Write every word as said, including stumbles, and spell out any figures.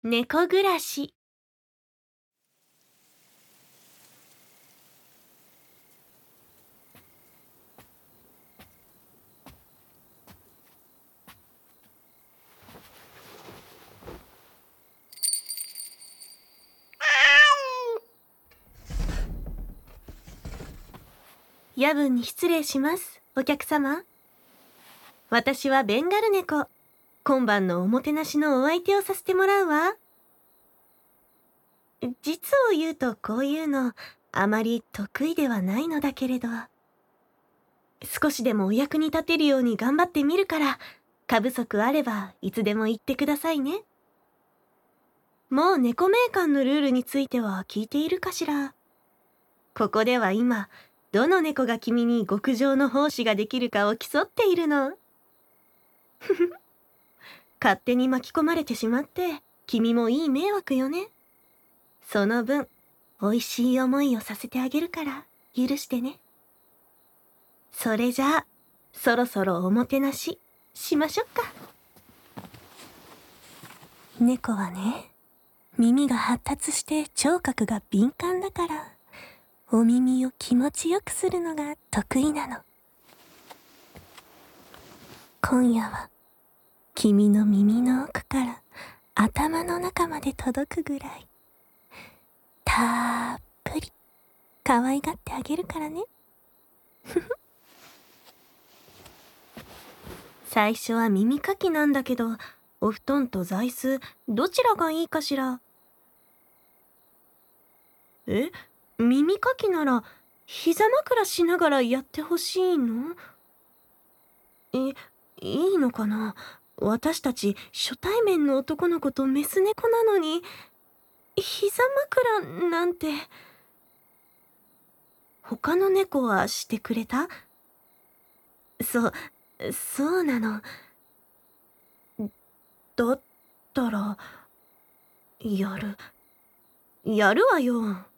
猫暮らし。夜分に失礼します、お客様。私はベンガル猫。今晩のおもてなしのお相手をさせてもらうわ。実を言うとこういうの、あまり得意ではないのだけれど。少しでもお役に立てるように頑張ってみるから、過不足あればいつでも言ってくださいね。もう猫名館のルールについては聞いているかしら。ここでは今、どの猫が君に極上の奉仕ができるかを競っているの。ふふ。勝手に巻き込まれてしまって、君もいい迷惑よね。その分、美味しい思いをさせてあげるから、許してね。それじゃあ、そろそろおもてなし、しましょっか。猫はね、耳が発達して聴覚が敏感だから、お耳を気持ちよくするのが得意なの。今夜は、君の耳の奥から頭の中まで届くぐらい、たっぷり可愛がってあげるからね。ふふ。最初は耳かきなんだけど、お布団と座椅子、どちらがいいかしら。え、耳かきなら、膝枕しながらやってほしいの？え、いいのかな？私たち初対面の男の子とメス猫なのに、膝枕なんて。他の猫はしてくれた？そう、そうなの。だったら、やる。やるわよ。